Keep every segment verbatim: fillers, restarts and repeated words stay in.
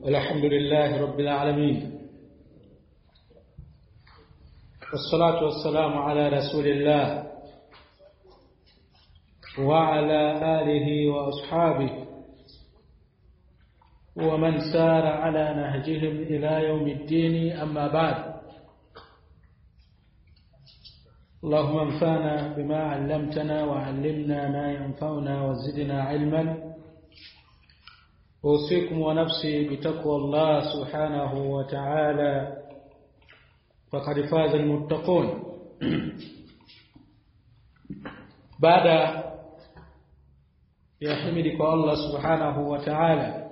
الحمد لله رب العالمين والصلاة والسلام على رسول الله وعلى آله وأصحابه ومن سار على نهجهم إلى يوم الدين. أما بعد، اللهم انفعنا بما علمتنا وعلمنا ما ينفعنا وزدنا علما. أوصيكم ونفسي بتقوى الله سبحانه وتعالى، فقد فاز المتقون. بعد يحمدك الله سبحانه وتعالى،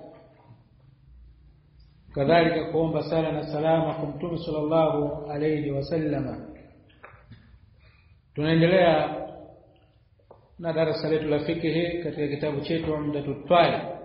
كذلك kuomba sala na salama kwa Mtume sallallahu alayhi wasallam. Tunaendelea na darasa letu la fiqh katika kitabu chetu Umdatut Talib,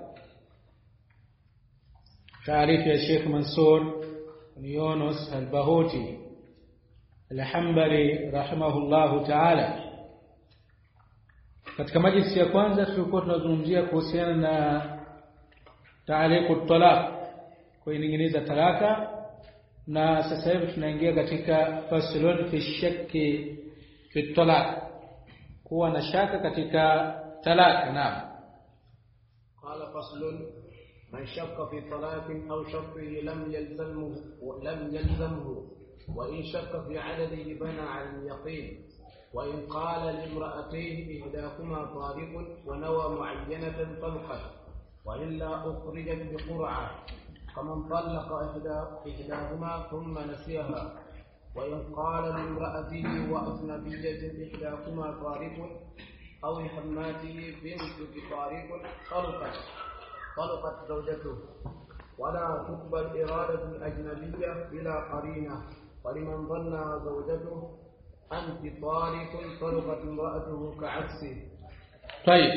taarifa ya Sheikh Mansur Yunus al-Bahuti al-Hanbali rahimahullahu ta'ala. Katika majlisi ya kwanza tulikuwa tunazungumzia kuhusiana na taaliqut talaq, kuininginiza talaka, na sasa hivi tunaingia katika faslun fi shakki fi talaq, kuwa na shaka katika talaka. Naam. Qala faslun man shakka fi talaqin aw shakkihi lam yalzamhu wa lam yalzamhu wa in shakka fi adadihi bana 'ala al-yaqin wa in qala li imra'atihi ihdakuma tariqun wa nawa mu'ayyanatan talqat wa illa ukhrijat bi qur'ah كمن طلق إحداهما ثم نسيها وإن قال لامرأته وأجنبية إحداكما طارق أو لحماته بنت بطارق طلقت طلقت زوجته ولا تقبل إرادة الأجنبية إلى قرينة ولمن ظنها زوجته أنت طارق طلقت امرأته كعكسه. طيب،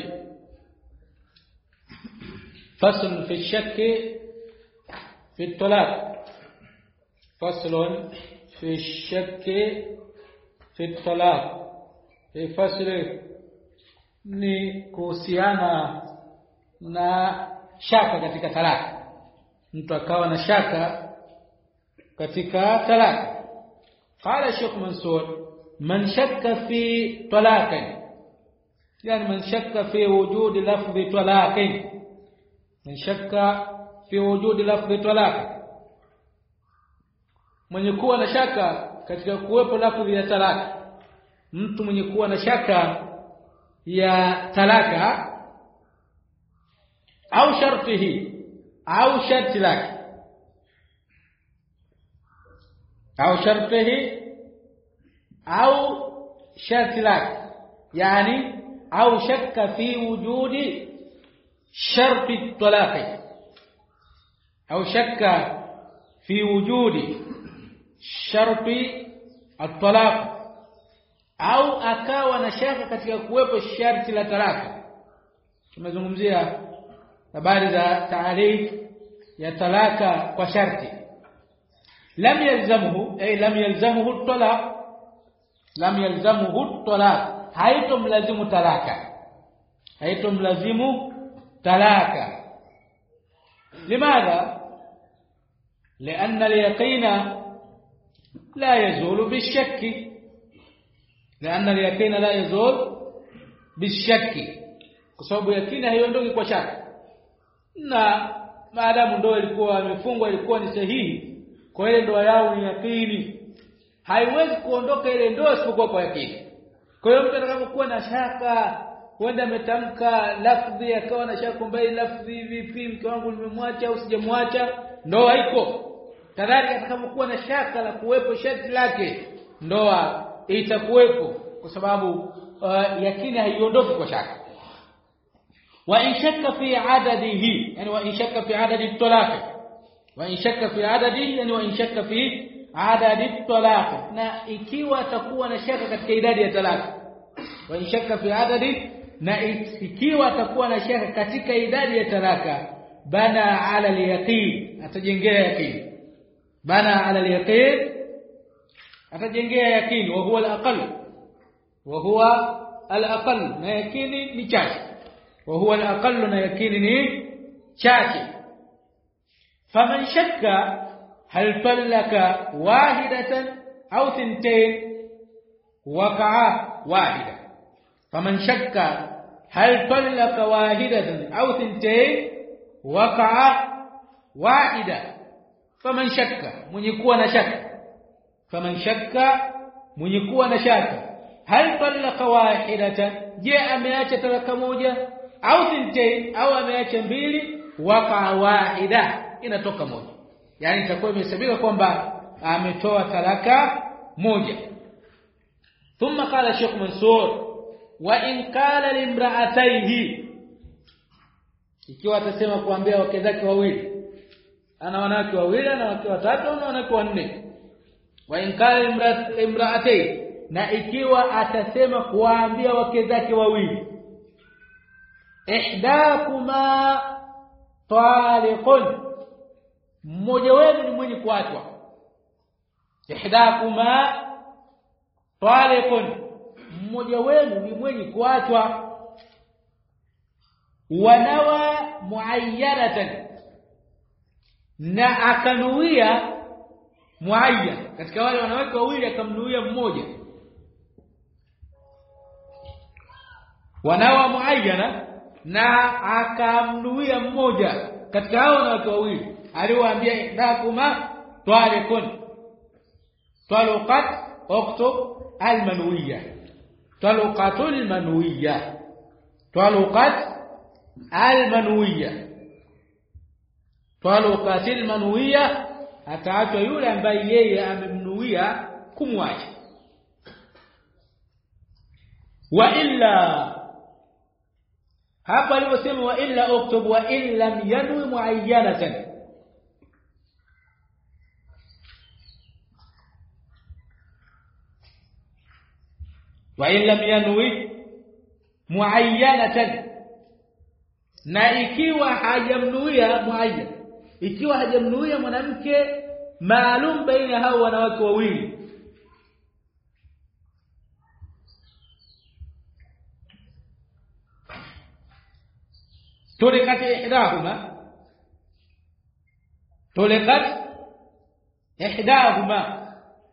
فصل في الشك في الطلاق. فصل في الشك في الطلاق. في فصل ni kuhusiana na shaka katika talaka. Mtu akawa na shaka katika talaka. Qala Sheikh Mansur, man shakka fi talaqin, yani man shakka fi wujudi lafzi talaqin, man shakka fi wujudi lafzi talaq, mwenye kuwa na shaka katika kuwepo lafzi ya talaka. Mtu mwenye kuwa na shaka ya talaka au shartihi au sharti lake au shartihi au sharti lake, yani au shakka fi wujudi sharti talaqi au shakka fi wujudi sharti at-talaq, au akawa na shaka katika kuwepo sharti la talaka. Tumezungumzia habari za taarif ya talaka kwa sharti. Lam yalzamuhu ay lam yalzamuhu at-talaq, lam yalzamuhu at-talaq, haitomlazimu talaka, haitomlazimu talaka. لماذا؟ لأن اليقين لا يزول بالشك، لأن اليقين لا يزول بالشك، kwa sababu yakini haiondoki kwa shaka. Na maadamu ndoa ilikuwa imefungwa, ilikuwa ni sahihi, kwa ile ndoa yao ni yakini, haiwezi kuondoka ile ndoa isipokuwa kwa yakini. Kwa hiyo mtu atakapokuwa na shaka, huenda ametamka lafzi akawa na shaka kwamba lafzi vipi, mke wangu nimemwacha au sijamwacha, ndoa haiko. Kadhalika atakapokuwa na shaka la kuwepo sharti lake, ndoa itakuwepo, kwa sababu uh, yakini haiondoki kwa shaka. Wa in shakka fi adadihi, yani wa in shakka fi adadi talaq, wa in shakka fi adadi, yani wa in shakka fi adadi talaq, na ikiwa atakuwa na shaka katika idadi ya talaka. Wa in shakka fi adadi, na ikiwa atakuwa na shaka katika idadi ya talaka, bana ala al-yaqin, atajengea yaqin. Bana ala al-yaqin, atajengea yaqin, wa huwa al-aqall, wa huwa al-aqall, na yaqini ni chache, wa huwa al-aqall, na yaqini ni chache. faman shakka hal talaka wahidatan au thintain waqa'a wahida faman shakka hal talaka wahidatan au thintain waqa'a wahida faman shakka mwenye kuwa na shaka faman shakka mwenye kuwa na shaka hal talaka wahidatan je ameacha talaka moja au thintain au ameacha mbili waqa'a wahida inatoka moja yani itakuwa imehesabika kwamba ametoa talaka moja. Thumma qala Sheikh Mansur wa in qala limra'atayhi ikiwa atasema kuambia wake zake wawili ana wanawake wawili na wake watatu na wanawake wanne wa in qala limra'atayhi na ikiwa atasema kuambia wake zake wawili ihdakuma taliqun mmoja wenu ni mwenye kuachwa ihdakuma taliqun mmoja wenu ni mwenye kuachwa wanawa muayyanatan na akanuia muayyan katika wale wanawake wawili akamnuia mmoja wanawa muayyana na akamnuia mmoja katika hao wanawake wawili aliwaambia ihdakuma taliqun talaqat ukhtu almanwiyya talaqatul manwiyya talaqat almanwiyya talaqatil manwiyya ataachwa yule ambaye yeye amemnuia kumwacha wa illa hapa aliposema wa illa uktub wa illa yanwi muayyanatan wa illa yanwi muayyanatan na ikiwa hajamnuia muayyan ikiwa hajamnuia mwanamke maalum baina hao wanawake wawili tulikat ihdahuma tulikat ihdahuma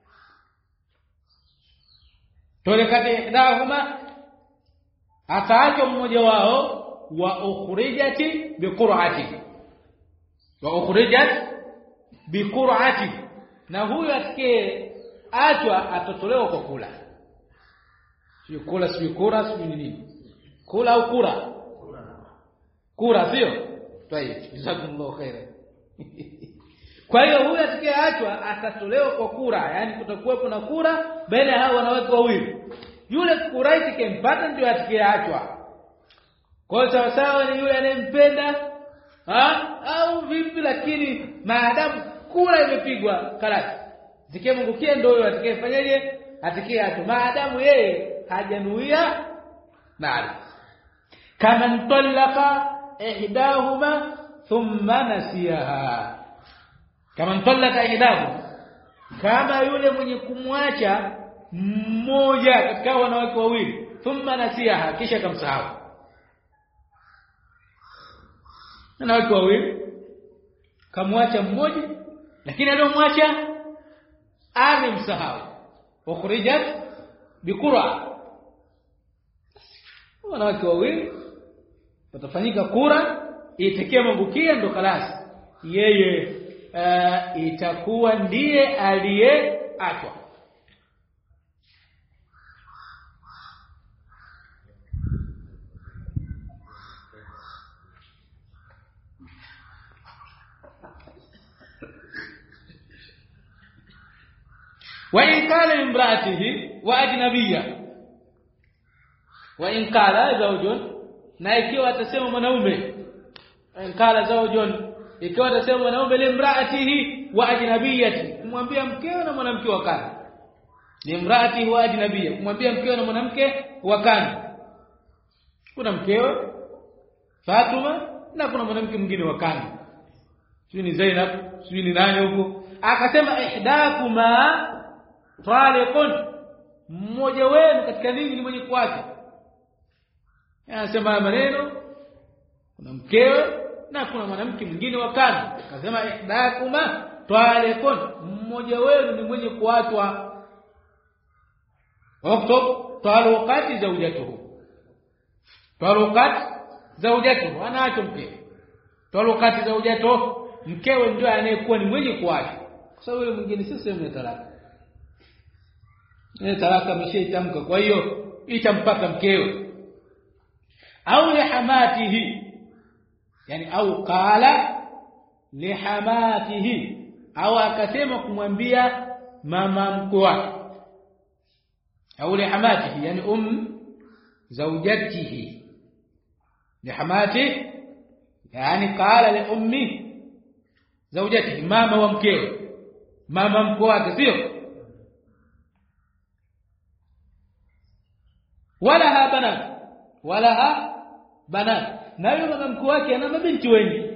tulikat ihdahuma ataacha mmoja wao wa ukhrijati biqur'ati wa ukhrijat biqur'ati na huyo atakaye achwa atotolewa kwa kula sio kula sio kura sio nini kula au kura kura sio tayeb jazakumullahu khairan kwa hiyo huyo atakayeachwa atatolewa kwa kura yani kutakuwepo na kura baina hao wanawake wawili yule kura itakempata ndio atakayeachwa kwa sawa sawa ni yule anayempenda ha au vipi lakini maadamu kura imepigwa kalasi zikemngukia ndio yule atakayefanyaje atakayeachwa maadamu yeye hajanuia mali kama ntallaka ihdahuma thumma nasiyaha kama ntallaka ihdahuma kama yule mwenye kumwacha mmoja katika wanawake wawili thumma nasiyaha kisha kamsahau wanawake wawili kamwacha mmoja lakini aliyomwacha amemsahau ukhrijat biqura wanawake wawili watafanyika kura itekee mwangukia ndo kalasi yeye uh, itakuwa ndiye aliyeachwa wa in qala imraatihi wa ajnabiyya wa in qala zawjun na ikiwa atasema mwanaume in qala zawjun ikiwa atasema mwanaume limraatihi wa ajnabiyyati kumwambia mkeo na mwanamke wa kando limraatihi wa ajnabiyya kumwambia mkeo na mwanamke wa kando kuna mkeo Fatuma na kuna mwanamke mwingine wa kando sio ni Zainab sio ni nani huko akasema ihdakuma taliqun mmoja wenu katika ninyi ni mwenye kuacha anasema maneno kuna mkewe na kuna mwanamke mwingine wa kando. Akasema ihdakuma talikun, mmoja wenu ni mwenye kuachwa. Waktub taluqati zawjatuhu, taluqat zawjatuhu, anaacho mkewe. Taluqati zawjatuhu, mkewe ndio anayekuwa ni mwenye kuachwa, kwa sababu yule mwingine si sehemu ya talaka. Ile talaka ameshaitamka, kwa hiyo itampaka mkewe. Au lihamatihi, yani au qala lihamatihi, au akasema kumwambia mama mkwe wake. Au lihamatihi yani um zawjatihi, lihamatihi yani qala li ummi zawjatihi, mama wa mkewe, mama mkwe wake, sio? Walaha banat, walaha banat, na yule mama mkwe wake ana mabinti wengi.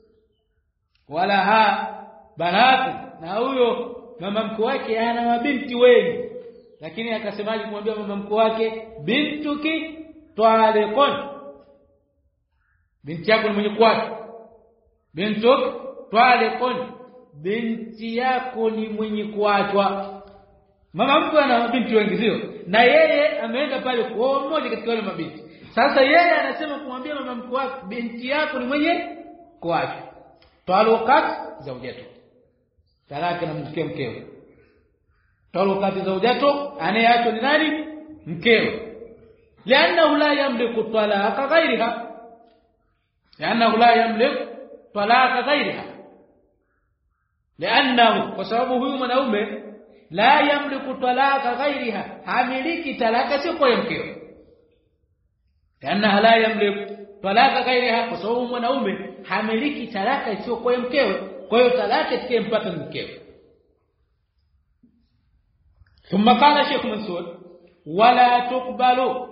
Walaha banat, na huyo mama mkwe wake ana mabinti wengi. Lakini akasemaje kumwambia mama mkwe wake, bintuki talikun, binti yako ni mwenye kuachwa. Bintuk talikun, binti yako ni mwenye kuachwa. Mama mkwe ana mabinti wengi, sio? Na yeye ameenda pale kwa mmoja katika wale mabinti. Sasa yeye anasema kumwambia mama mkwe wake, binti yako ni mwenye kuachwa. Taluqat zawjatu, talaka na mke mkewe. Taluqat zawjatu, anayeachwa ni nani? Mkewe. Lianna la yamliku talaqa ghayriha, lianna la yamliku talaqa ghayriha, lianna, kwa sababu huyu mwanaume la yamliku talaka ghairiha, hamiliki talaka sio kwa mkewe. Lianna la yamliku talaka ghairiha, kwa sababu mwanaume hamiliki talaka sio kwa mkewe, kwa hiyo talaka itakayempata mkewe. Thumma qala Sheikh Mansur, wala tuqbalu,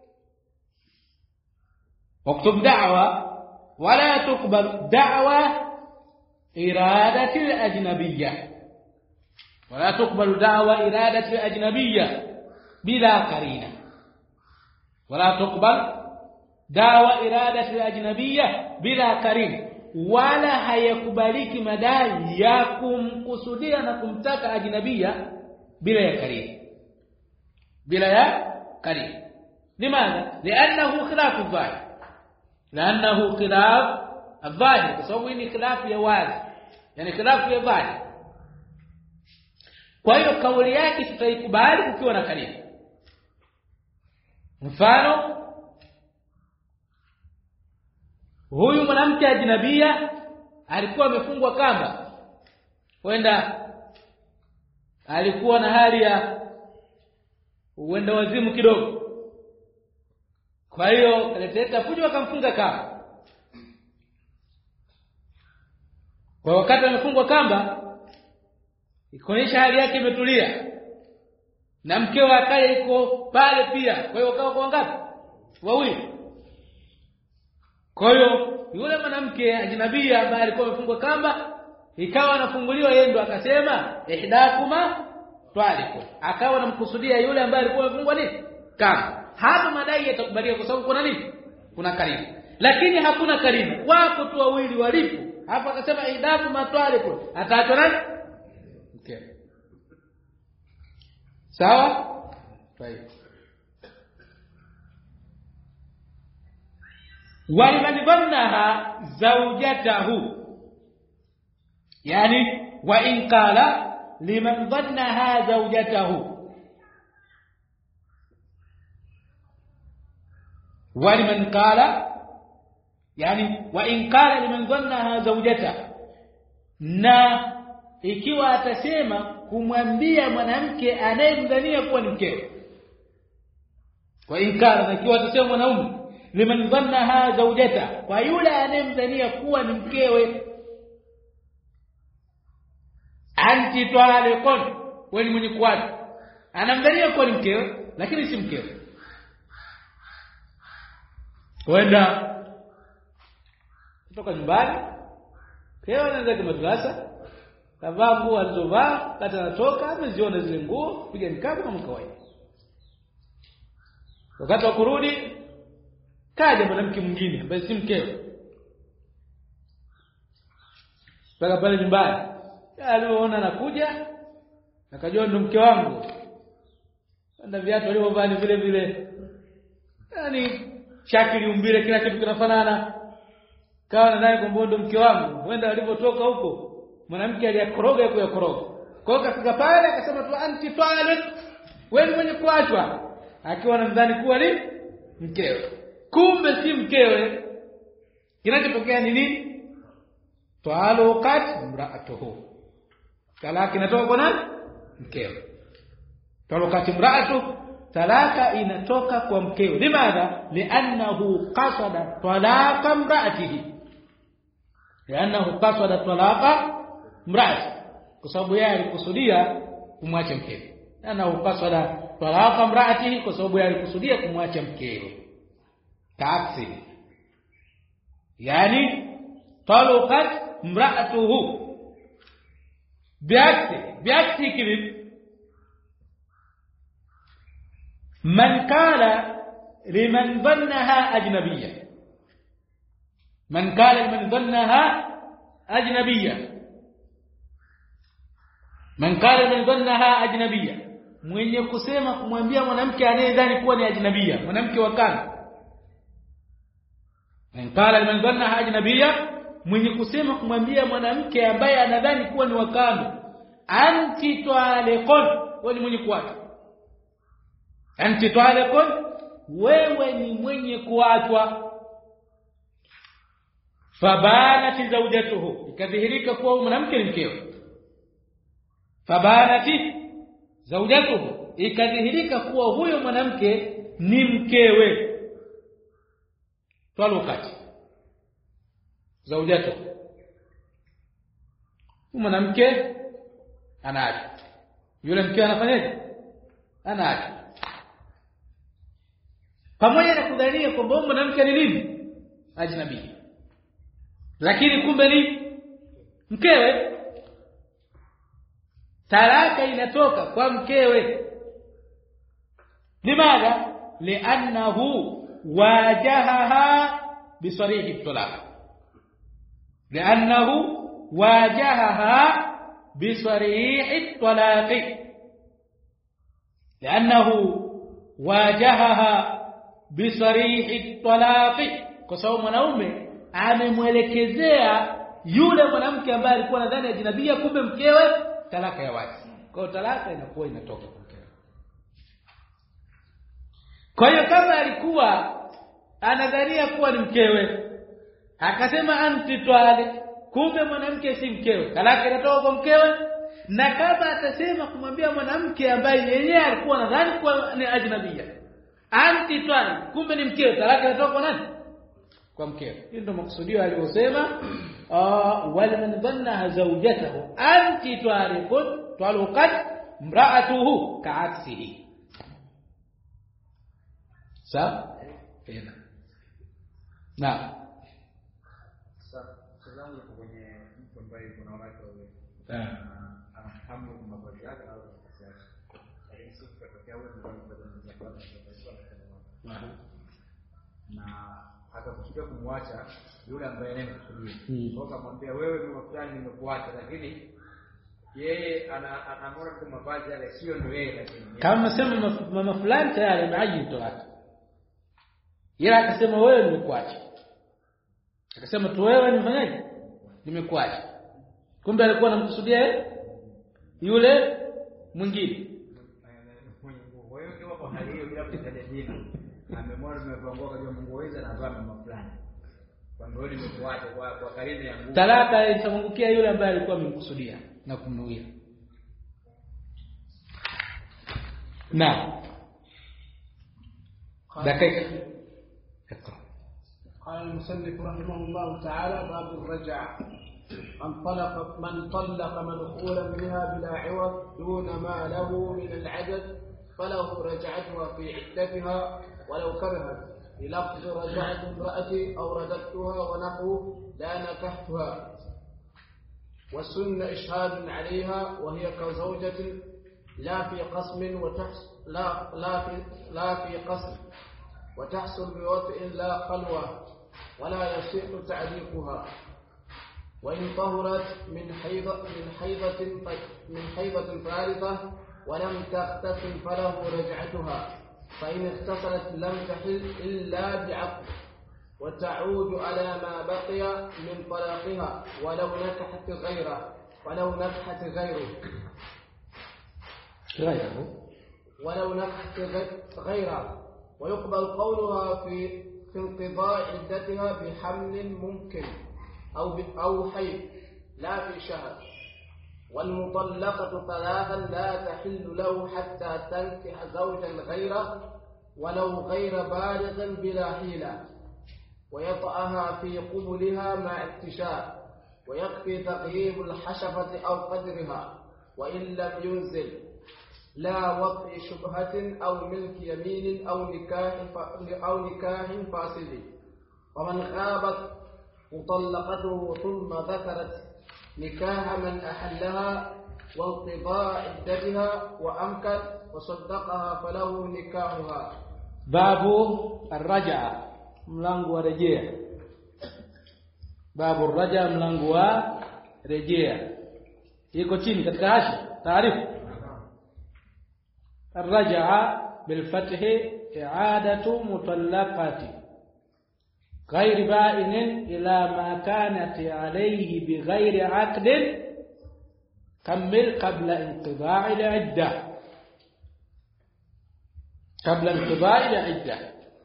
waktub da'wa, wala tuqbalu da'wa iradati al-ajnabiyyah، ولا تقبل دعوى إرادة الأجنبية بلا قرينة. ولا تقبل دعوى إرادة الأجنبية بلا قرينة، ولا hayakubaliki madai ya kumkusudia na kumtaka ajnabia bila ya qarina، bila ya qarina. لماذا؟ لأنه خلاف الظاهر، لأنه خلاف الظاهر، kwa sababu ni khilafu ya wazi, yani khilafu ya dhahir. Kwa hiyo kauli yake tutaikubali ukiwa na qarina. Mfano, huyu mwanamke ajnabia alikuwa amefungwa kamba, wenda alikuwa na hali ya uenda wazimu kidogo, kwa hiyo kaleta fujo akamfunga kamba. Kwa wakati amefungwa kamba, ikoonyesha hali yake imetulia, na mkewe akaye iko pale pia, kwa hiyo wakawa kwa ngapi? Wawili. Kwa hiyo yule mwanamke ajnabia ambaye alikuwa amefungwa kamba, ikawa anafunguliwa, yeye ndo akasema ihdakuma talikun, akawa anamkusudia yule ambaye alikuwa amefungwa nini? Kamba. Hapo madai yatakubaliwa kwa sababu kuna nini? Kuna karibu. Lakini hakuna karibu, wako tu wawili walipo. Hapo akasema ihdakuma talikun, ataachwa nani? Okay. Sawa? Right. Waliman dhannaha zawjatahu, yani wa in qala liman dhannaha zawjatahu, waliman qala yani wa in qala liman dhannaha zawjatahu, na ikiwa atasema kumwambia mwanamke anayemdhania kuwa ni mkewe. Kwa inkara, na ikiwa atasema mwanaume liman dhannaha zawjata, kwa yule anayemdhania kuwa ni mkewe, anti talikun, wewe mwenye kuacha, anamdhania kuwa ni mkewe lakini si mkewe. Kwenda kutoka nyumbani, kewe anaanza kwa madrasa, kavaa nguo alizovaa, kata anatoka, ameziona zile nguo, piga nikabu kama kawaida. Wakati wa kurudi, kaja mwanamke mwingine ambaye si mkewe. mpaka pale nyumbani. Alipoona anakuja akajua ndo mke wangu. Na viatu alivyovaa ni vile vile. Yaani shakili umbile kila kitu kinafanana. Kawa nadhani kwamba ndo mke wangu. Wenda alipotoka huko mwanamke aliyakoroga kwa yakoroga. Kwa hiyo kafika pale akasema tu anti talib. Wewe mwenye kuachwa. Akiwa anamdhani kuwa ni mkewe. Kumbe si mkewe. Kinachotokea ni nini? Taluqat imra'atuhu. Talaka inatoka kwa nani? Mkewe. Taluqat imra'atuhu, talaka inatoka kwa mkewe. Limadha? Li'annahu qasada talaqa imra'atihi. Li'annahu qasada talaqa imra'atihi. Kwa sababu yeye alikusudia kumwacha mkewe. Li'annahu qasada talaqa imra'atihi, kwa sababu yeye alikusudia kumwacha mkewe. Taaksi. Yani taluqat imra'atuhu. Biaksi, biaksi kivipi? Man qala liman dhannaha ajnabiyya. Man qala liman dhannaha ajnabiyya. Man qala liman dhannaha ajnabiyya. Mwenye kusema kumwambia mwanamke anayedhani kuwa ni ajnabiyya, mwanamke wa kando. Man qala liman dhannaha ajnabiyya, mwenye kusema kumwambia mwanamke ambaye anadhani kuwa ni wakando, anti taliqun, wewe ni mwenye kuacha. Anti taliqun, wewe ni mwenye kuachwa. Fabanati zawjatuhu, ikadhihirika kuwa mwanamke ni mkewe. Fabanati zawjatuhu, ikadhihirika kuwa huyo mwanamke ni mkewe. Talukati zawjatuhu, mwanamke anaacha, yule mke anafanyaje? Anaacha. Pamoja na kudhania kwamba mwanamke ni nini? Ajnabi. Lakini kumbe ni mkewe. Talaka inatoka kwa mkewe. Limadha? Li'annahu wajahaha bisarihi talaq. Li'annahu wajahaha bisarihi talaq. Li'annahu wajahaha bisarihi talaq, kwa sababu mwanaume amemwelekezea yule mwanamke ambaye alikuwa nadhani ajnabia, kumbe mkewe, talaka ya wazi. Kwa hiyo talaka inakuwa inatoka kwa mkewe. Kwa hiyo kama alikuwa anadhania kuwa ni mkewe, akasema anti twali, kumbe mwanamke si mkewe, talaka inatoka kwa mkewe. Na kama atasema kumwambia mwanamke ambaye yeye alikuwa anadhani kuwa ni ajnabia, anti twali, kumbe ni mkewe, talaka inatoka kwa nani? Kwa mkewe. Hii ndio makusudio aliyosema wala man dhanna zawjatahu anti taliqun taluqat imra'atuhu ka'aksihi. Sawa? Tena. Na salamu kwenye mtu ambaye kuna wanawake wawili. Eh. Anafahamu mavazi yake au kiasi. Lakini sio kutokea wewe ndio unaweza kuona. Na hata kufikia kumwacha yule ambaye anayekusudia. Kwa kumwambia wewe ni fulani nimekuacha, lakini yeye ana anaona kama mavazi yale sio ndio yeye, lakini kama sema mama fulani tayari ameaji talaka. Yeye akasema wewe nimekuacha. Akasema tu wewe nimefanyaje? Nimekuacha. Kumbe alikuwa anamkusudia yule mwingine. Kwa hiyo ndio hapo hali hiyo bila kutaja jina. Amemwona nimepangwa kwa Mungu weza na baba mama fulani. Kwa ndio nimekuacha kwa kwa karine ya Mungu. Talaka itamwangukia yule ambaye alikuwa amemkusudia na kumnuia. Na dakika قال المصنف رحمه الله تعالى باب الرجعة. من طلق من طلق مدخولا منها بلا عوض دون ما له من العدد فله رجعتها في عدتها ولو كرهت، بلفظ رجعت امرأتي أو رددتها ونحو لا نكحتها. والسن إشهاد عليها وهي كزوجة لا في قسم وتحصل لا لا في لا في قسم وتحصل بوطئ لا خلوة ولا يصح تعليقها. وإن طهرت من حيضة من حيضة من حيضة ثالثة ولم تغتسل فله رجعتها، فإن اغتسلت لم تحل إلا بعقد، وتعود على ما بقي من طلاقها ولو نكحت غيره ولو نكحت غيره غيره ولو نكحت غيره ويقبل قولها في في انقضاء عدتها بحمل ممكن أو أو حيض لا في شهر. والمطلقة ثلاثا لا تحل له حتى تنكح زوجا غيره ولو غير بالغ بلا حيلة، ويطأها في قبلها مع اكتشاف، ويكفي تغييب الحشفة أو قدرها، وإن لم ينزل لا وطئ شبهة أو ملك يمين أو نكاح أو نكاح فاسد. ومن غابت مطلقته ثم ذكرت نكاح من أحلها وانقضاء عدتها وأمكن وصدقها فله نكاحها. باب الرجعة، mlango wa rejea. Babu raja, mlango wa rejea. Iko chini katika hashi taarifu. الرجعة بالفتح إعادة مطلقة غير بائن إلى ما كانت عليه بغير عقد كمل قبل انقضاء العدة قبل انقضاء العدة.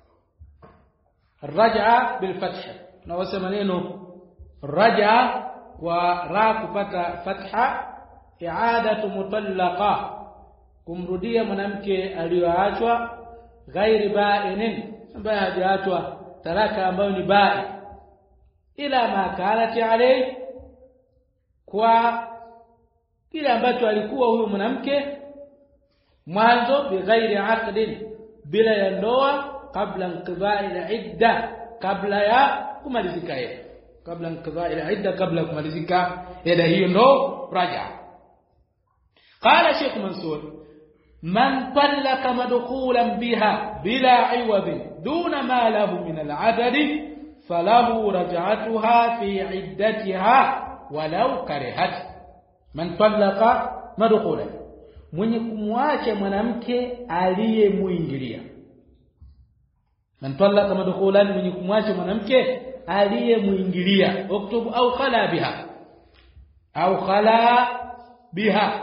الرجعة بالفتح نوسم منه الرجعة وراء kupata fatha إعادة مطلقة kumrudia mwanamke aliyoachwa ghairi ba'inin, ambaye hajaachwa talaka ambayo ni ba'i, ila ma kanati alayhi, kwa kile ambacho alikuwa huyo mwanamke mwanzo bighairi aqdin, bila ya ndoa, kabla inqidha'i al-idda, kabla ya kumalizika yeye, kabla inqidha'i al-idda, kabla kumalizika yeye, hiyo ndo raja. Qala Sheikh Mansur: من طلق مدخولا بها بلا عوض دون ما له من العدد فله رجعتها في عدتها ولو كرهت. من طلق مدخولا, mwenye kumwacha mwanamke aliyemuingilia. Man talaqa madkhulan, mwenye kumwacha mwanamke aliyemuingilia. Uktub au khala biha, au khala biha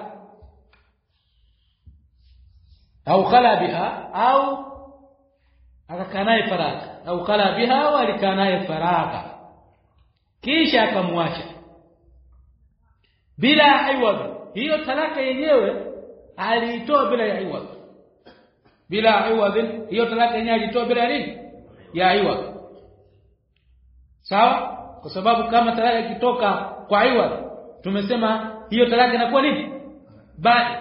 au khala biha, au akakanaye faraka, au khala biha au alikanaye faraka kisha akamwacha bila iwad. Hiyo talaka yenyewe aliitoa bila ya iwad, bila iwad. Hiyo talaka yenyewe alitoa bila nini? Ya iwad. Sawa? Kwa sababu kama talaka ikitoka kwa iwad, tumesema hiyo talaka inakuwa nini? Ba'i,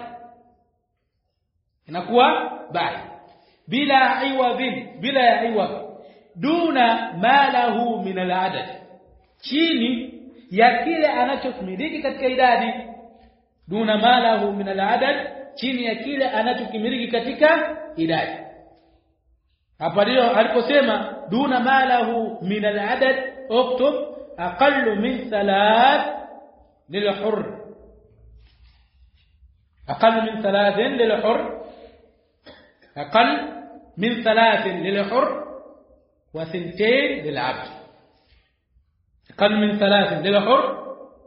inakuwa ba'i bila iwadhin, bila ya iwad, duna ma lahu min al-adad, chini ya kile anachokimiliki katika idadi. Duna ma lahu min al-adad, chini ya kile anachokimiliki katika idadi. Hapa ndio aliposema duna ma lahu min al-adad, uktub aqallu min thalath lil-hurr, aqallu min thalathin lil-hurr, أقل من ثلاث للحر وثنتين للعبد. أقل من ثلاث للحر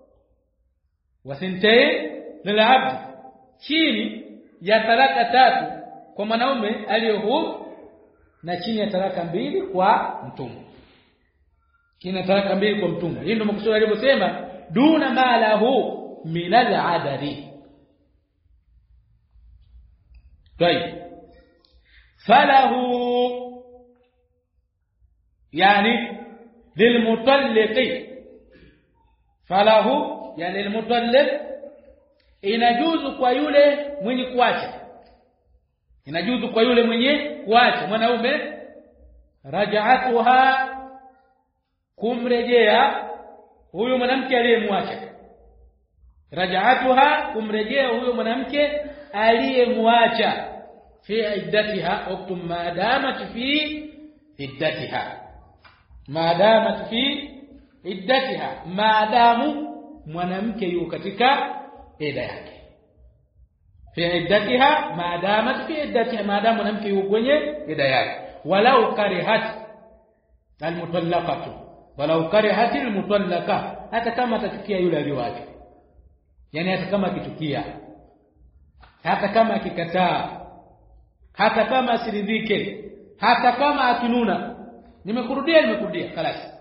وثنتين للعبد, chini ya talaka tatu kwa mwanaume aliyohuru na chini ya talaka mbili kwa mtumwa. Chini ya talaka mbili kwa mtumwa. Hii ndio maksudi aliposema duna ma lahu min al-adadi. Tayeb, falahu yani lilmutalliqi, falahu yani lilmutalliq, inajuzu kwa yule mwenye kuacha, inajuzu kwa yule mwenye kuacha mwanaume, raj'atuha, kumrejea huyo mwanamke aliyemwacha, raj'atuha, kumrejea huyo mwanamke aliyemwacha, fi iddatiha, uktub ma damat fi iddatiha, ma damat fi iddatiha maadamu mwanamke yuko katika eda yake fi iddatiha maadamu fi iddatiha maadamu mwanamke yuko kwenye eda yake walau karihat almutallaqatu walau karihat almutallaqa hata kama atachukia yule aliyoacha yani hata kama akitukia hata kama akikataa hata kama asiridhike hata kama akinuna nimekurudia nimekurudia خلاص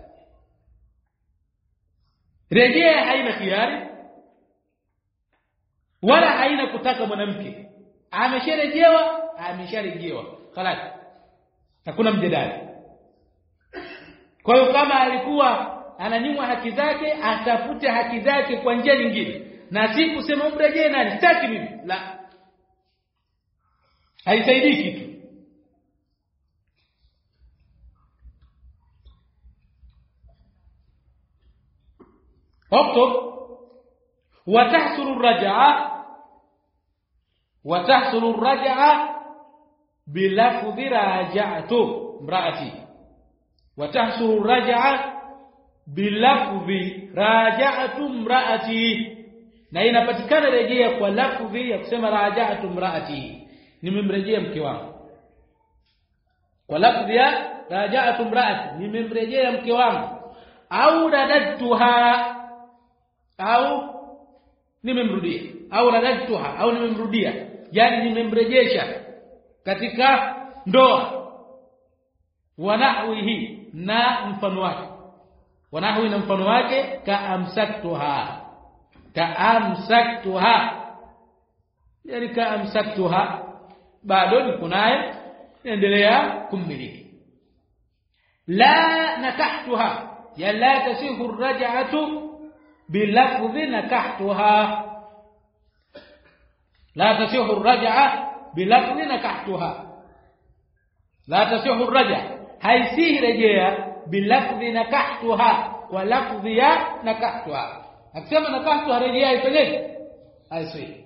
rejea haina khiari wala haina kutaka mwanamke amesharejewa amesharejewa خلاص hakuna mjadala kwa hiyo kama alikuwa ananyimwa haki zake atafute haki zake kwa njia nyingine na si kusema umrejee nani sitaki mimi la haisaidii kitu اكتب وتحصل الرجعه وتحصل الرجعه بلفظ راجعت امراتي وتحصل الرجعه بلفظ راجعت امراتي na inapatikana rejea kwa lafzi ya kusema raja'tu imraati nimemrejea mke wangu kwa lafzi ya raja'tu imraati nimemrejea mke wangu au radadtuha au nimemrudia au radadtuha au nimemrudia yani nimemrejesha katika ndoa wanahwihi na mfano wake wanahwi na mfano wake ka amsaktuha ka amsaktuha yani ka amsaktuha bado niko naye endelea kummiliki la nakahtuha ya la tasihu ar-raj'atu bilafdhi nakahtuha la tasihu ar-raj'a bilafdhi nakahtuha la tasihu ar-raj'a haisihi rejea bilafdhi nakahtuha kwa lafdhi ya nakahtuha akisema nakahtuha rejea ifanyeje haisihi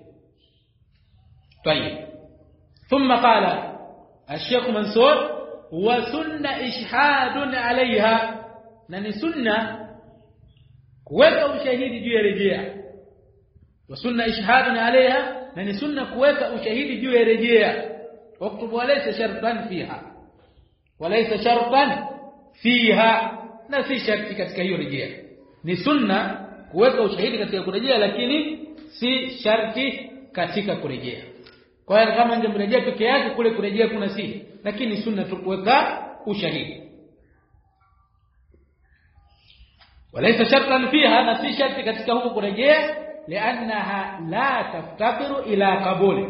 طيب ثم قال الشيخ منصور وسنة إشهاد عليها نني سنة kuweka ushahidi juu ya rejea وسنة إشهاد عليها نني سنة kuweka ushahidi juu ya rejea اكتب وليس شرطا فيها وليس شرطا فيها na si sharti katika hiyo rejea ni sunna kuweka ushahidi katika kurejea lakini si sharti katika kurejea kwa hiyo kama ningemrejea peke yake kule kurejea kuna si lakini sunna tu kuweka ushahidi walaysa shartan fiha na si sharti katika huko kurejea li'annaha la taftakiru ila qabuli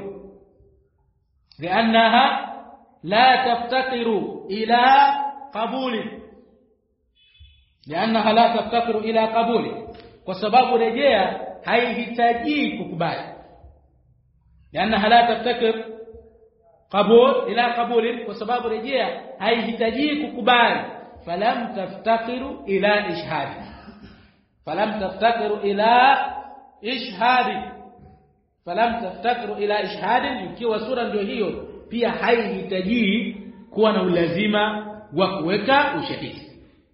li'annaha la taftakiru ila qabuli li'annaha la taftakiru ila qabuli kwa sababu rejea haihitaji kukubali لانها لا تفتكر قبول الى قبول وسبب رجيا haihitaji kukubali falam taftakiru ila ishhadi falam taftakiru ila ishhadi falam taftakiru ila ishhadi ikiwa sura ndio hiyo pia haihitaji kuwa na ulazima wa kuweka ushahidi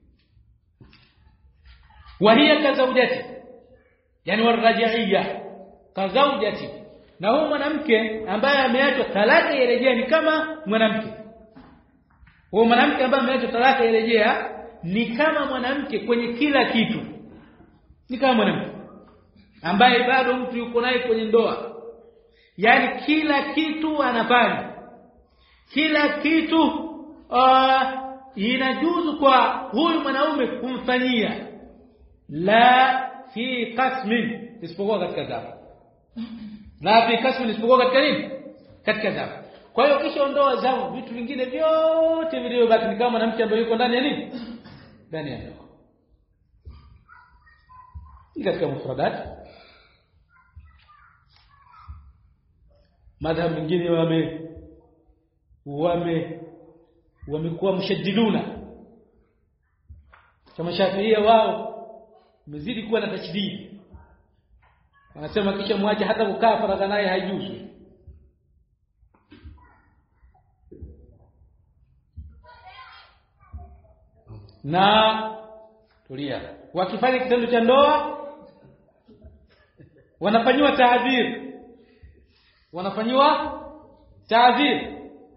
وهي كزوجتي yani warajiyya kazawjati na huyo mwanamke ambaye ameachwa talaka irejea ni kama mwanamke huyo mwanamke ambaye ameachwa talaka irejea ni kama mwanamke kwenye kila kitu ni kama mwanamke ambaye bado mtu yuko naye kwenye ndoa yani kila kitu anafanya kila kitu uh, inajuzu kwa huyu mwanaume kumfanyia la fi qasmin isipokuwa katika dhambi la fi qasmin isipokuwa katika nini katika dhambi kwa hiyo kisha ondoa zao vitu vingine vyote vilivyobaki ni kama mwanamke ambaye yuko ndani ya nini ndani ya ndoa ni katika mufradat madhhabu mengine wame wame wamekuwa mshaddiduna kama Shafi'i wao mzidi kuwa na tashdid wanasema kisha mwache hata kukaa faragha naye haijuzu na tulia. Wakifanya kitendo cha ndoa wanafanywa taadhir. Wanafanywa taadhir.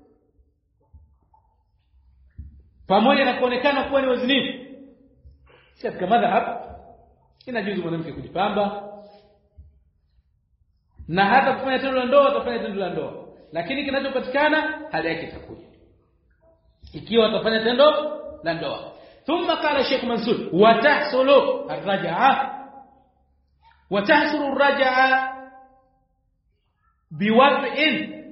Pamoja na kuonekana kuwa ni wazinifu. Katika madhhab inajuzu mwanamke kujipamba na hata kufanya tendo la ndoa, atafanya tendo la ndoa, lakini kinachopatikana hali yake itakuja ikiwa atafanya tendo la ndoa. Thumma qala Sheikh Mansur wa tahsulu ar-raj'a wa tahsulu ar-raj'a biwad'in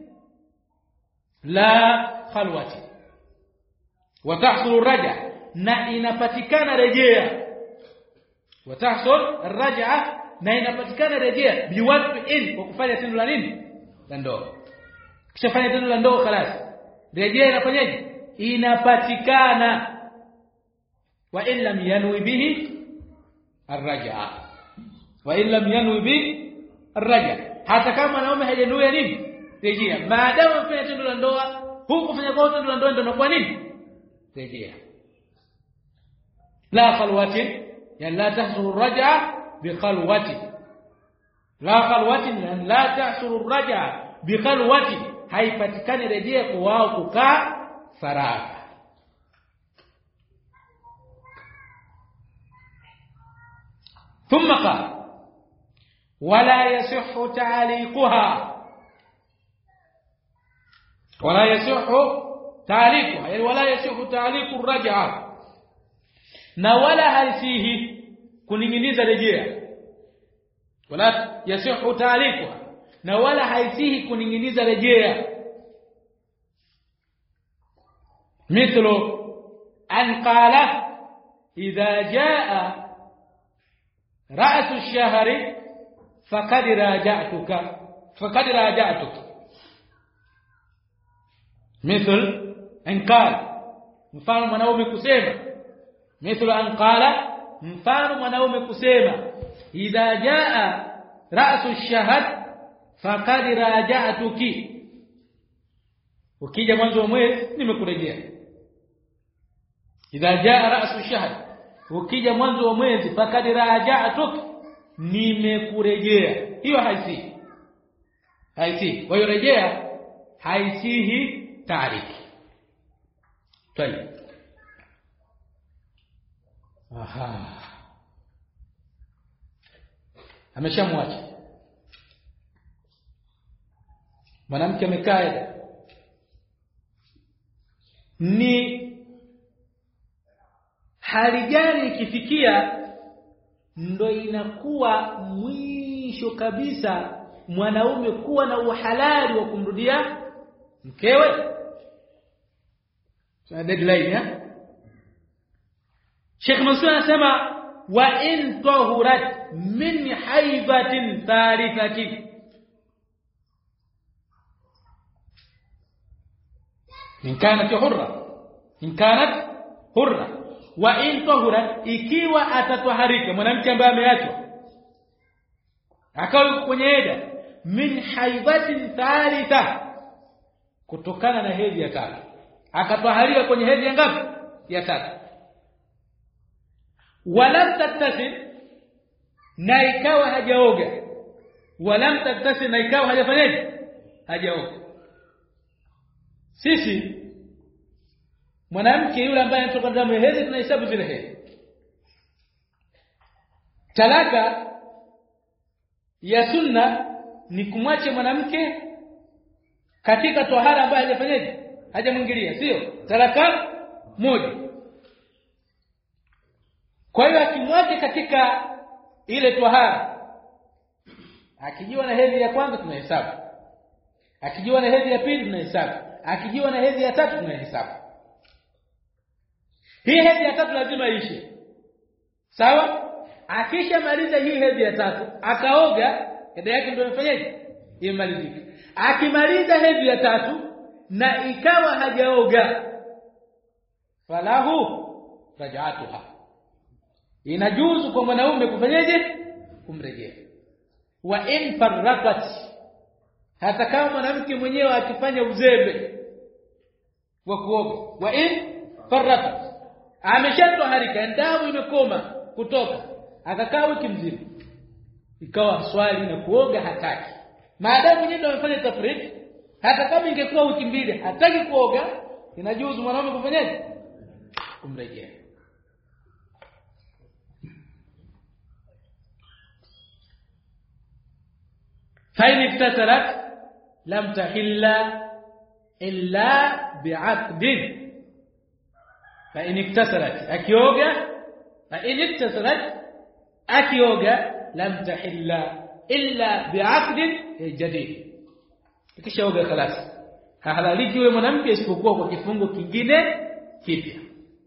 la khalwati. Wa tahsulu ar-raj'a, na inapatikana rejea. Wa tahsul ar-raj'a, na inapatikana rejea biwad'in, kwa kufanya tendo la nini? La ndoa. Kisha fanya tendo la ndoa خلاص, rejea inafanyaje? Inapatikana. Wa in lam yanwi bihi ar-raj'a, wa in lam yanwi bihi ar-raj'a, hata kama mwanaume hajanuia nini? Rejea. Maadamu afanya tendo la ndoa, huko kufanya kwa tendo la ndoa ndio inakuwa nini? Rejea. La khalwatin, yani la tahsulu ar-raj'a bi khalwati. La khalwatin, yani la tahsulu ar-raj'a bi khalwati, haipatikani rejea kwa wao kukaa faragha. ثم قال ولا يصح تعليقها. ولا يصح تعليقها يعني ولا يصح تعليق الرجعه, na wala haisihi kuninginiza rejea. Wala yasihu ta'liquha, na wala haisihi kuninginiza rejea. Mithlu an qala idha jaa ra'su ash-shahri faqad raja'tuka faqad raja'tuka. Mithlu an qala, mfano mwanaume kusema. Mithlu an qala, mfano mwanaume kusema idha jaa ra'su ash-shahr faqad raja'tuki, ukija mwanzo wa mwezi nimekurejea. Idha jaa ra'su ash-shahr, ukija mwanzo wa mwezi faqad raja'tuki, nimekurejea. Hiyo haisihi. Haisihi. Kwa hiyo rejea haisihi taariki. Tayeb. Aha. Ameshamwacha. Mwanamke amekaa, ni hali gani ikifikia ndo inakuwa mwisho kabisa mwanaume kuwa na uhalali wa kumrudia mkewe? Tuna deadline ya Sheikh Mansur anasema wa in tahurat min haibatin thalithati, in kanat hurra, in kanat hurra. Wa in tahurat, ikiwa atatwaharika mwanamke ambaye ameachwa akawa kwenye eda, min haibatin thalitha, kutokana na hedhi ya tatu, akatwaharika kwenye hedhi ya ngapi? Ya tatu. Walam tattasil, na ikawa hajaoga. Walam tattasil, na ikawa hajafanyaje? Hajaoga. Sisi mwanamke yule ambaye anatoka damu ya hedhi tunahesabu zile hedhi. Talaka ya sunna ni kumwacha mwanamke katika tohara ambayo hajafanyaje? Hajamwingilia, sio? Talaka moja. Kwa hiyo akimwacha katika ile tohara, akijiwa na hedhi ya kwanza tunahesabu, akijiwa na hedhi ya pili tunahesabu, akijiwa na hedhi ya tatu tunahesabu. Hii hedhi ya tatu lazima ishe. Sawa? Akishamaliza hii hedhi ya tatu, akaoga, hedhi yake ndio imefanyaje? Imemalizika. Akimaliza hedhi ya tatu na ikawa hajaoga, falahu raj'atuha, inajuzu kwa mwanaume kufanyaje? Kumrejea. Wa in farraqat, hata kama mwanamke mwenyewe akifanya uzembe wa kuoga. Wa in farraqat, ameshatoharika, damu imekoma kutoka, akakaa wiki mzima, ikawa swali na kuoga hataki, maadamu yeye ndo amefanya tafriti, hata kama ingekuwa wiki mbili hataki kuoga, inajuzu mwanaume kufanyaje? Kumrejea. faini iktasarat lam tahilla illa bi'aqdin. faini iktasarat, akioga, faini iktasarat, akioga, lam tahilla illa bi'aqdin jadid. Ikishaoga خلاص halaliki yule mwanamke isipokuwa kwa kifungo kingine kipya.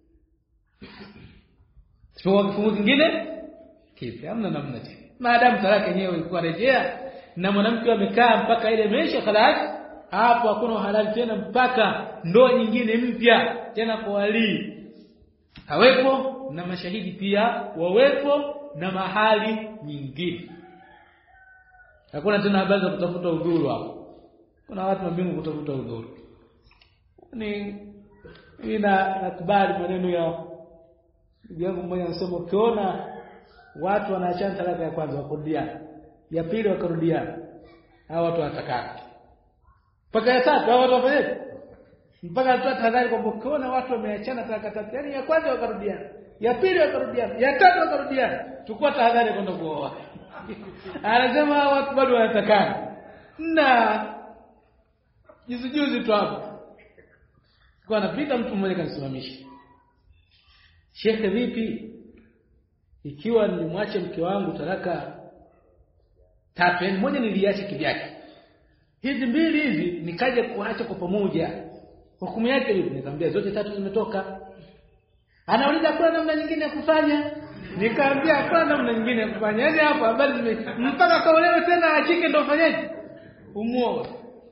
Sio kifungo kingine kipya, hamna namna tena. Maadamu talaka yenyewe ilikuwa rejea na mwanamke amekaa mpaka ile imeisha خلاص, hapo hakuna halali tena mpaka ndoa nyingine mpya tena kwa wali awepo na mashahidi pia wawepo na mahali nyingine. Hakuna tena habari za kutafuta udhuru hapo. Kuna watu mabingu kutafuta udhuru. Ni ina nakubali maneno ya jambo mmoja anasema, ukiona watu wanaachana talaka ya kwanza wakurudiana, ya pili wakarudiana, hao watu watakana. Mpaka ya tatu hao watu wafanyaje? Mpaka tu tahadhari kwamba ukiona watu wameachana talaka tatu, yani ya kwanza wakarudiana, ya pili wakarudiana, ya tatu wakarudiana, chukua tahadhari kwenda kuoa. Anasema watu bado wanatakana. Na juzi juzi tu hapo kwa anapita mtu mmoja kanisimamisha, Sheikh vipi ikiwa nilimwacha mke wangu talaka tatu, yani moja niliacha kivyake, hizi mbili hizi nikaja kuacha kwa pamoja, hukumu yake vipi? Nikamwambia zote tatu zimetoka. Anauliza kuna namna nyingine ya kufanya? Nikamwambia hakuna namna nyingine ya kufanya. Yaani hapo habari zime mpaka kaolewe tena achike ndio fanyaje? Umuoe.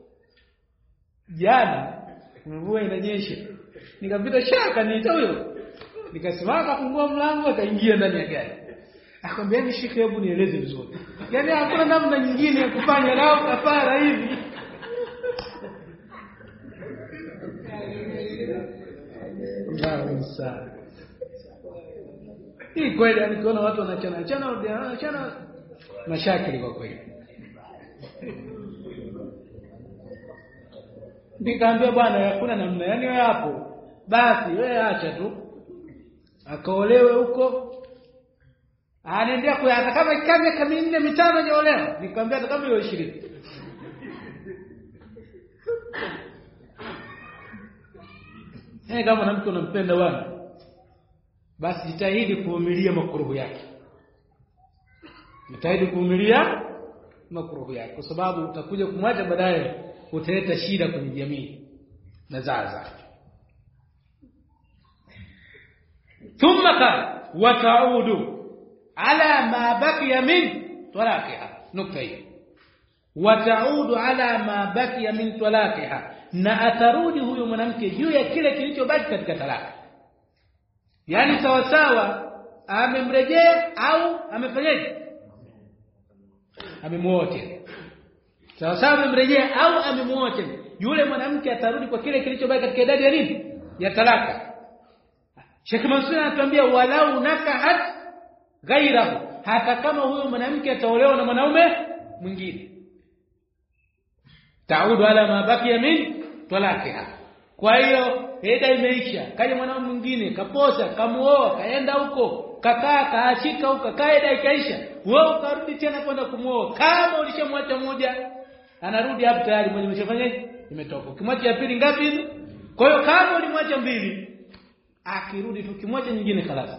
Jana mvua inanyesha, nikapita shaka niita huyo, nikasimama kufungua mlango, akaingia ndani ya gari. Akamwambia ni Sheikh, hebu nieleze vizuri, yaani hakuna namna nyingine ya kufanya lao kafara hivi? Allahu sana. Hii kweli anikiona watu wanachana achana wanachana mashakili kwa kweli. Nikaambia bwana hakuna namna, yani wewe hapo basi wewe acha tu akaolewe huko, anaendelea kwa hata kama ikaja kama nne mitano nyolewa. Nikamwambia hata kama hiyo ishirini. Eh, kama mwanamke unampenda bwana, basi jitahidi kuvumilia makruhu yake. Jitahidi kuvumilia makruhu yake, kwa sababu utakuja kumwacha baadaye, utaleta shida kwenye jamii na zaza. Thumma qala wa ta'udu ala ma baqiya min talaqiha. Nukta hii, wa ta'udu ala ma baqiya min talaqiha, na atarudi huyo mwanamke juu ya kile kilichobaki katika talaka. Yani sawa sawa amemrejea au amefanyaje? Amemuoa tena. Sawa sawa amemrejea au amemuoa tena, yule mwanamke atarudi kwa kile kilichobaki katika idadi ya nini? Ya talaka. Sheikh Mansur anatuambia walau nakahat ghairahu, hata kama huyo mwanamke ataolewa na mwanaume mwingine, taudu ala ma baqiya min talaqiha. Kwa hiyo eda imeisha, kaja mwanaume mwingine kaposa, kamuoa, kaenda huko, kakaa kaachika huko, kaeda ikaisha, wewe ukarudi tena kwenda kumuoa. Kama ulishamwacha mmoja, anarudi hapo tayari mmoja umeshafanyaje? Imetoka. Ukimwacha ya pili ngapi hizo? Kwa hiyo kama ulimwacha mbili, akirudi tu kimwacha nyingine خلاص.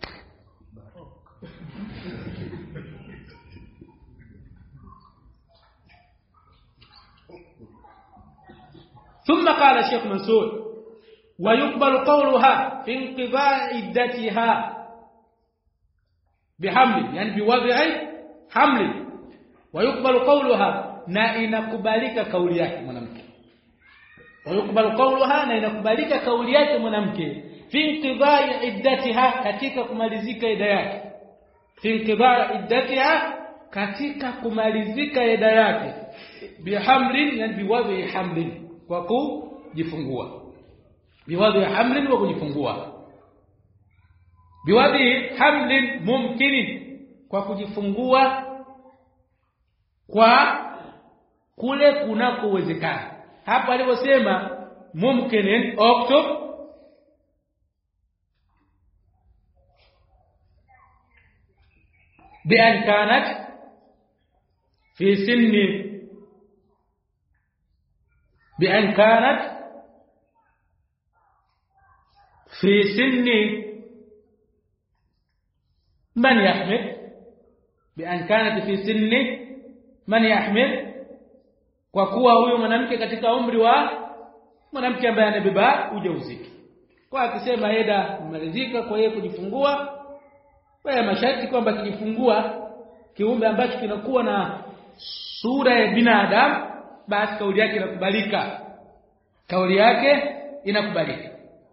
ثم قال الشيخ منصور ويقبل قولها في انقضاء عدتها بحمل، يعني بوضع حمل. ويقبل قولها، na inakubalika kauli yake mwanamke. ويقبل قولها، na inakubalika kauli yake mwanamke fi inqidai iddatiha, katika kumalizika idda yake. Fi inqidai iddatiha, katika kumalizika idda yake. Bihamlin, yani biwadhi hamlin, kwa kujifungua. Biwadhi hamlin, wa kujifungua. biwadhi hamlin mumkinin, kwa kujifungua kwa kule kunakowezekana. Hapo aliposema mumkinin oktub bi an kanat fi sinni bi an kanat fi sinni man yahmil bi an kanat fi sinni man yahmil, kwa kuwa huyo mwanamke katika umri wa mwanamke ambaye anabeba ujauzito. Kwa akisema eda imalizika kwa yeye kujifungua, kwa masharti kwamba kijifungua kiumbe ambacho kinakuwa na sura ya binadamu, basi kauli yake inakubalika. Kauli yake inakubalika.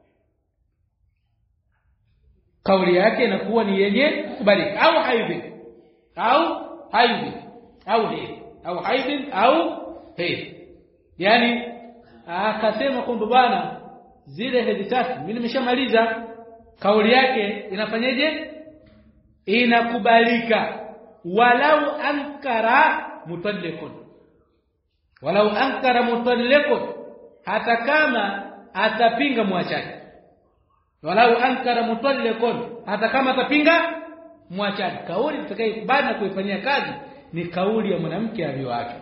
Kauli yake inakuwa ni yenye kubalika. Au haidhi au haidhi au hedhi au haidhi au hedhi. Yani akasema kwamba bwana zile hedhi tatu mimi nimeshamaliza, kauli yake inafanyaje? Inakubalika. Walau ankara mutalliqun, walau ankara mutalliqun, hata kama atapinga mwachaji. Walau ankara mutalliqun, hata kama atapinga mwachaji. Kauli tutakayokubali na kuifanyia kazi ni kauli ya mwanamke aliyoacha.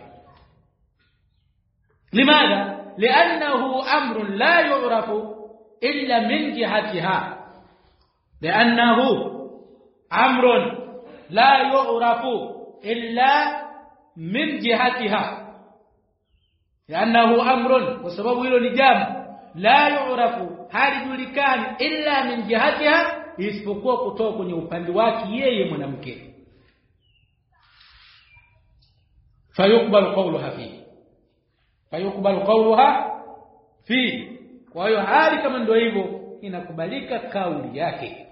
Limadha? Li'annahu amrun la yu'rafu illa min jihatiha. Li'annahu amrun la yu'rafu illa min jihatiha. Li'annahu amrun, kwa sababu hilo ni jambo la yu'rafu, halijulikani illa min jihatiha, isipokuwa kutoka kwenye upande wake yeye mwanamke. Fayukbalu qawluha fi fayukbalu qawluha fi, kwa hiyo hali kama ndio hivyo inakubalika kauli yake.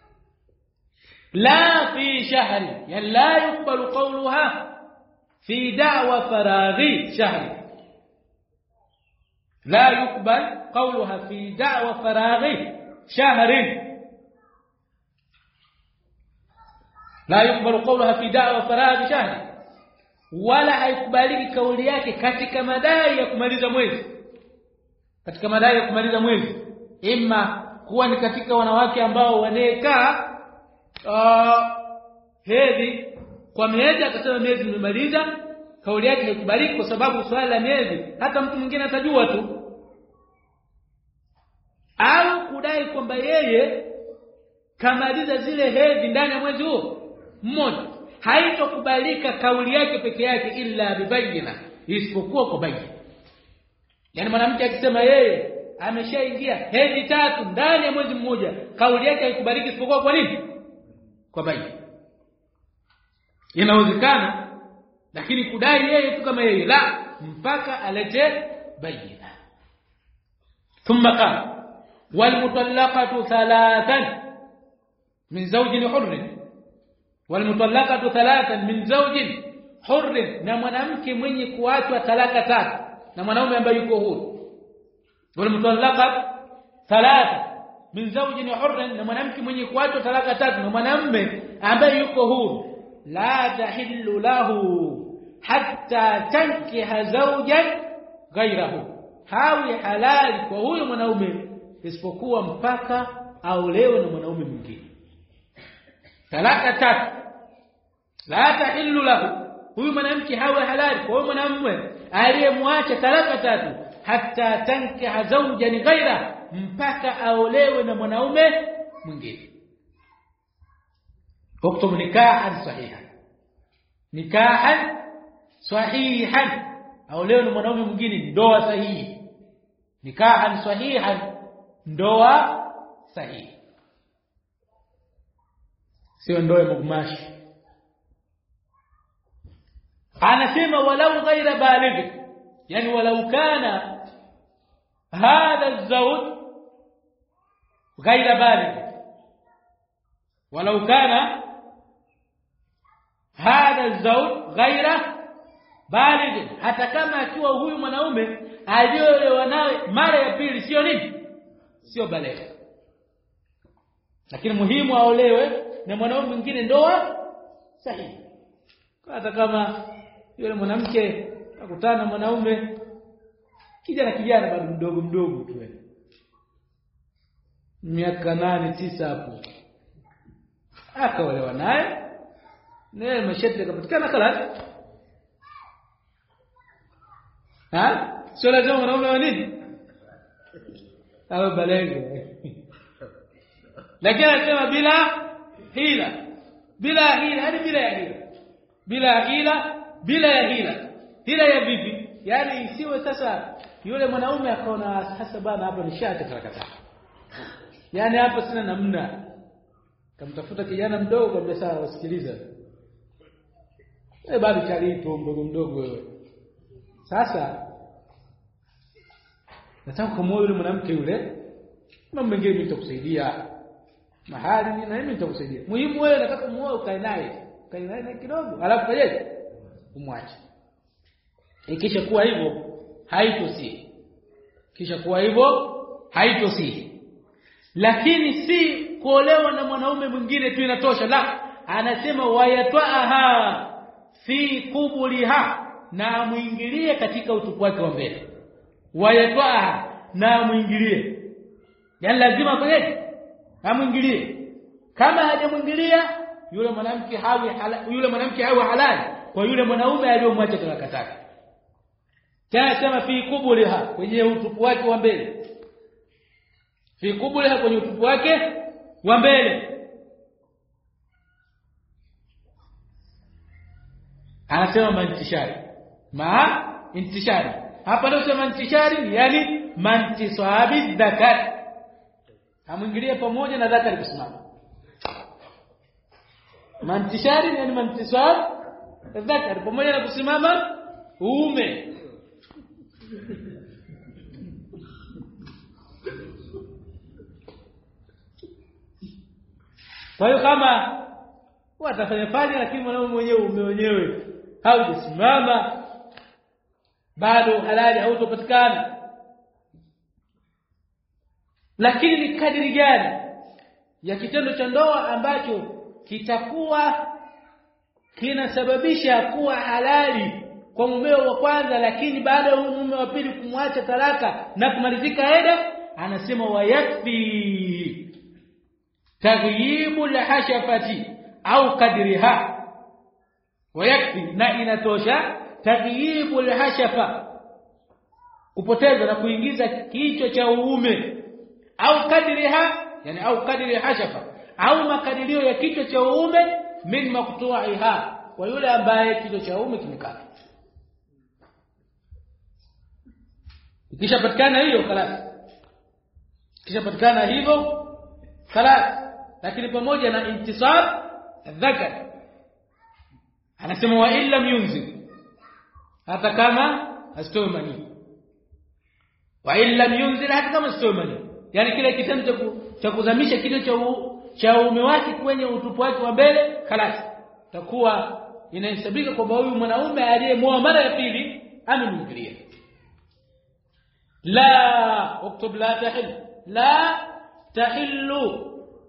La fi shahri, ya la yukbalu qawluha fi da'wa faraghi shahri. La yukbal qawluha fi da'wa faraghi shahri. La yukbalu qawluha fi da'wa faraghi shahri, wala haikubaliki kauli yake katika madai ya kumaliza mwezi. Katika madai ya kumaliza mwezi, imma kuwa ni katika wanawake ambao wanekaa uh, hedhi kwa miezi, akasema miezi nimemaliza, kauli yake haikubaliki kwa sababu swala la miezi hata mtu mwingine atajua tu. Au kudai kwamba yeye kamaliza zile hedhi ndani ya mwezi huo mmoja, haitokubalika kauli yake peke yake illa bibayina, isipokuwa kwa bayina. Yani mwanamke akisema yeye ameshaingia hedhi tatu ndani ya mwezi mmoja, kauli yake haikubaliki isipokuwa kwa nini? Kwa bayina. Inawezekana, lakini kudai yeye tu kama yeye la, mpaka alete bayina. Thumma qala wal mutallaqatu thalathan min zawjin hurr, والمطلقه ثلاثا من زوج حر, na mwanamke mwenye kuachwa talaka tatu na mwanaume ambaye yuko huru. والمطلقه ثلاثا من زوج حر, na mwanamke mwenye kuachwa talaka tatu na mwanamume ambaye yuko huru. La tahillu lahu hatta tankiha zawjan ghayrahu, hawi halali kwa huyo mwanaume isipokuwa mpaka aolewe na mwanaume mwingine. Talaka tatu. La tahillu lahu, huyu mwanamke hawe halali kwa huyo mwanamume aliyemwacha talaka tatu, hatta tankiha zawjan ghaira, mpaka aolewe na mwanaume mwingine. Uktub nikahan sahihan, nikahan sahihan, aolewe na mwanaume mwingine, ndoa sahihi. Nikahan sahihan, ndoa sahihi, sio ndoa ya mugmashi. Anasema walau ghaira baligh, yani walau kana hadha az-zawj ghaira baligh, walau kana hadha az-zawj ghaira baligh, hata kama akiwa huyu mwanaume aliolewa naye mara ya pili sio nini? Sio baligh. lakini muhimu aolewe na mwanaume mwingine ndoa sahihi. Hata kama yule mwanamke akutana na mwanaume kijana kijana bado mdogo mdogo tu wewe, miaka nane tisa hapo, akaolewa naye naye mashati yakapatikana kala, ha sio lazima mwanaume wa nini au balego lakini anasema bila hila, bila hila, hadi bila ya hila, bila hila, bila ya hila. Hila ya vipi? Yani isiwe sasa yule mwanaume akaona sasa bana hapa nishaacha karakata, yani hapa sina namna, kamtafuta kijana mdogo kabla saa wasikiliza, eh bado chalipo mdogo mdogo wewe, sasa nataka kumuoa yule mwanamke yule, mambo mengine nitakusaidia mahali na mimi nitakusaidia, muhimu wewe nataka kumuoa ukae naye, ukae naye kidogo alafu kaje umwache. Ikisha kuwa hivyo haitosi, kisha kuwa hivyo haitosi. Lakini si kuolewa na mwanaume mwingine tu inatosha, la, anasema wayatwaaha fi qubuliha, na muingilie katika utupu wake wa mbele. Wayatwaaha, na muingilie, yani lazima afanye amuingilie. Kama hajamuingilia yule mwanamke hawi halali, yule mwanamke hawi halali kwa yule mwanaume aliyomwacha talaka. Tena sema fi qubuliha, kwenye utupu wake wa mbele. Fi qubuliha, kwenye utupu wake wa mbele. Anasema mantishari, ma intishari. Hapa ndio sema intishari, yani mantisabi dhakat, amwingilie pamoja na dhakari kusimama. Mantishari yani mantisab dhakari pamoja na kusimama uume. Kwa hiyo kama watafanya fanya, lakini mwanaume mwenyewe uume wenyewe haujasimama, bado halali hautopatikana. Lakini ni kadiri gani ya kitendo cha ndoa ambacho kitakuwa kinasababisha kuwa halali kwa mumeo wa kwanza, lakini baada ya mume wa pili kumwacha talaka na kumalizika eda? Anasema wayakfi taghyibu lahashafati au kadriha. Wayakfi, na inatosha, taghyibu lahashafa, kupoteza na kuingiza kichwa cha uume, au kadriha, yani au kadri hashafa, au makadirio ya kichwa cha uume, min maqtu'iha, kwa yule ambaye kichwa cha uume kimekata. Ikishapatikana hiyo khalas, ikishapatikana hivyo khalas. Lakini pamoja na intisab dhakar, anasema wa illa yunzil, hata kama asitoe mani, wa illa yunzil, hata kama asitoe mani, yani kile kitendo cha kuzamisha kichwa cha cha uume wake kwenye utupu wake wa mbele, khalas, takuwa inahesabika kwamba huyu mwanaume aliyemoa mara ya pili amemwingilia. La uktub la tahil, la tahillu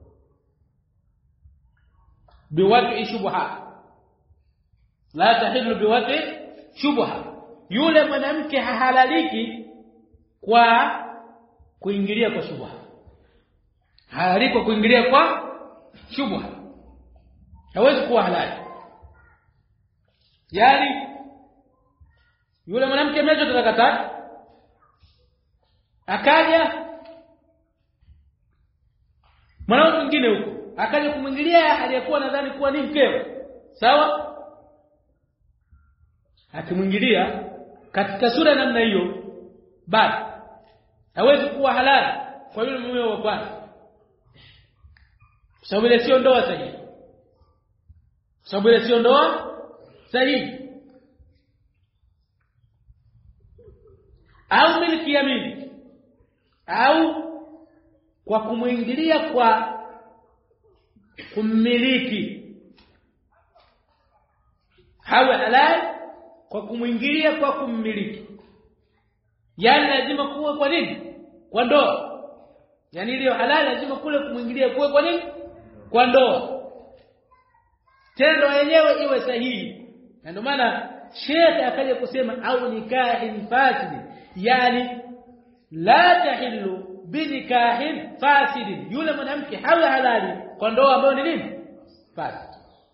biwad'i shubha, la tahillu biwad'i shubha. Yule mwanamke hahalaliki kwa kuingilia kwa shubha, halaliki kwa kuingilia kwa shubha, hawezi kuwa halali. Yani yule mwanamke mmoja tutakata akaja mwanamke mwingine huko akaja kumwingilia aliyekuwa nadhani kuwa ni mkeo, sawa? Akimwingilia katika sura namna hiyo, basi hawezi kuwa halali kwa yule mume wa kwanza, sababu ile sio ndoa sahihi, sababu ile sio ndoa sahihi. Au miliki yamini, au kwa kumwingilia kwa kumiliki, hawe halali kwa kumwingilia kwa kummiliki. Yani lazima kuwe kwa nini? Kwa ndoa. yani ile halali lazima kule kumuingilia kuwe kwa nini kwa ndoa tendo yenyewe iwe sahihi na ndio maana Sheikh akaja kusema au nikahin fasid yani la tahillu binikahin fasid yule mwanamke hawe halali kwa ndoa ambayo ni nini fasid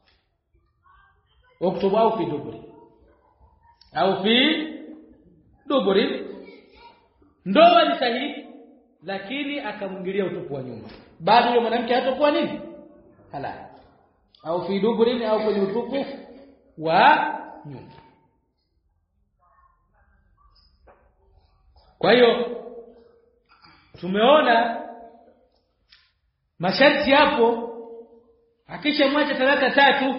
uktubu au fi duburi au fi duburi ndoa ni sahihi lakini akamwingilia utupu wa nyuma bado yule mwanamke hatakuwa nini halali au fi duburi au kwenye utupu wa nyuma. Kwa hiyo tumeona masharti hapo akishamwacha talaka tatu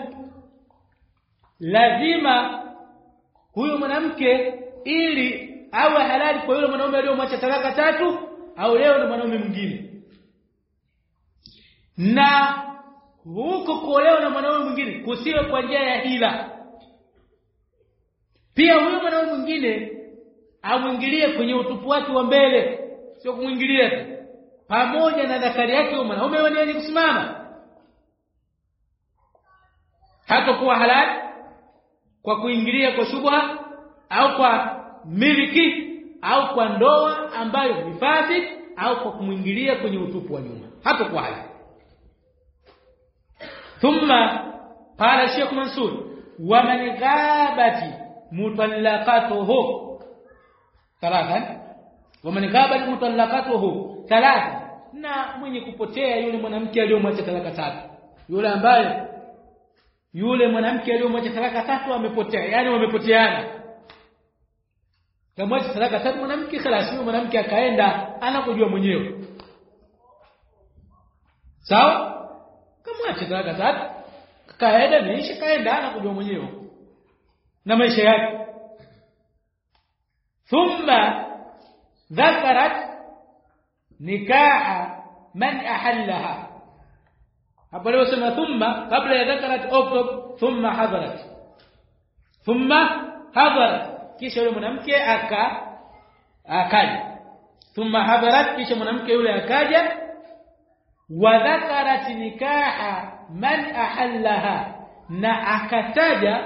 lazima huyo mwanamke ili awe halali kwa yule mwanaume aliyomwacha talaka tatu au leo na mwanaume mwingine na huko kuolewa na mwanaume mwingine kusiwe kwa njia ya hila pia huyo mwanaume mwingine amwingilie kwenye utupu wake wa mbele sio kumwingilia tu pamoja na dhakari yake huyo mwanaume wenyewe kusimama hatakuwa halali kwa kuingilia kwa shubha au kwa miliki au kwa ndoa ambayo ni fasid au kwa kumwingilia kwenye utupu wa nyuma hatakuwa halali. Thumma qala Sheikh Mansur wa man ghabati mutallaqatuhu thalathan wa man ghabati mutallaqatuhu thalathan na mwenye kupotea yule mwanamke aliyomwacha talaka tatu yule ambaye yule mwanamke aliyomwacha talaka tatu amepotea yani wamepoteana kama talaka tatu mwanamke khalas yule mwanamke akaenda anakujua mwenyewe sawa kama acha talaka tatu kaenda maisha kaenda anakujua mwenyewe na maisha yake thumma dhakarat nikaha man ahallaha hapo leo sema thumma kabla ya dhakarat uktub thumma hadarat thumma hadarat kisha yule mwanamke aka akaja thumma hadarat kisha mwanamke yule akaja wa dhakarat nikaha man ahallaha na akataja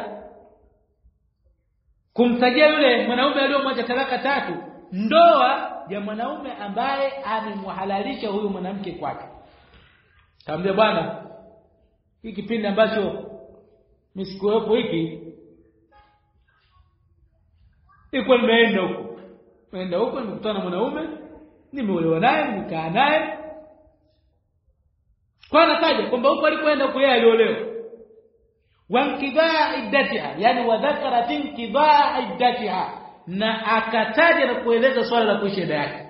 kumtajia yule mwanaume aliyomwacha talaka tatu ndoa ya mwanaume ambaye amemhalalisha huyu mwanamke kwake kaambia bwana hiki kipindi ambacho msikuwepo hiki iko nimeenda huko nimeenda huko nimekutana na mwanaume nimeolewa naye nimekaa naye kwa nataja kwamba huko alikwenda huko yeye aliolewa wankidhaa iddatiha yani wadhakara tinkidhaa iddatiha na akataja na kueleza swala la kuishi ida yake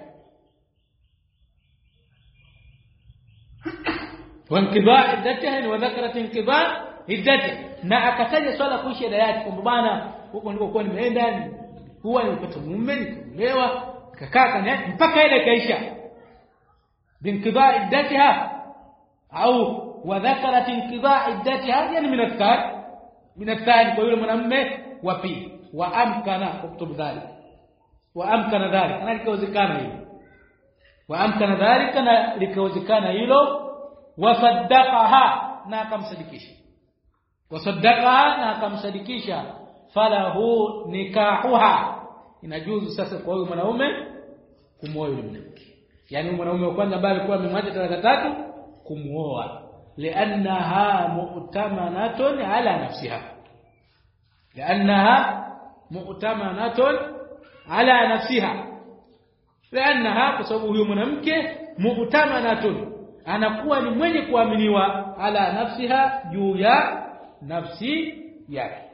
wankidhaa iddatiha yani wadhakara tinkidhaa iddatiha na akataja swala la kuishi ida yake kwamba bwana huko nilikokuwa nimeenda huwa nilipata mume nikaolewa nikakaa kana mpaka ile kaisha binkidhaa iddatiha au وذكرت انقضاء عدتها يعني من الثاني من الثاني kwa yule mwanamume wa pili wa amkana kutub dhalik wa amkana dhalik ana likawezekana hilo wa amkana dhalik na likawezekana hilo wasaddaqaha na akamsadikisha wasaddaqaha na akamsadikisha falahu nikahuha inajuzu sasa kwa yule mwanamume kumwoa yule mwanamke yani mwanamume wa kwanza ambaye alikuwa amemwacha talaka tatu kumuoa لانها مؤتمنه على نفسها لانها مؤتمنه على نفسها لانها بسبب huyo mwanamke mu'tamanatun anakuwa ni mwenye kuaminiwa ala nafsiha juu ya nafsi yake